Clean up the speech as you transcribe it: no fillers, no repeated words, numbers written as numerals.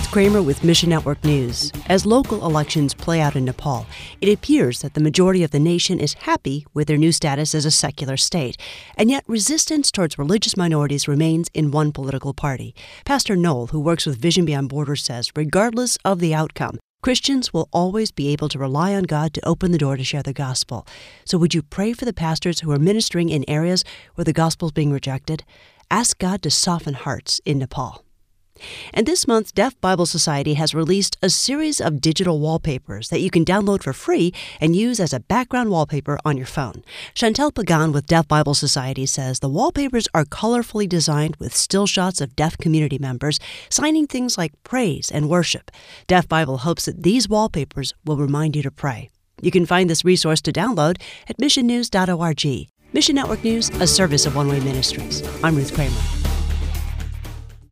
Ruth Kramer with Mission Network News. As local elections play out in Nepal, it appears that the majority of the nation is happy with their new status as a secular state, and yet resistance towards religious minorities remains in one political party. Pastor Noel, who works with Vision Beyond Borders, says regardless of the outcome, Christians will always be able to rely on God to open the door to share the gospel. So would you pray for the pastors who are ministering in areas where the gospel is being rejected? Ask God to soften hearts in Nepal. And this month, Deaf Bible Society has released a series of digital wallpapers that you can download for free and use as a background wallpaper on your phone. Chantel Pagan with Deaf Bible Society says the wallpapers are colorfully designed with still shots of deaf community members signing things like praise and worship. Deaf Bible hopes that these wallpapers will remind you to pray. You can find this resource to download at missionnews.org. Mission Network News, a service of One Way Ministries. I'm Ruth Kramer.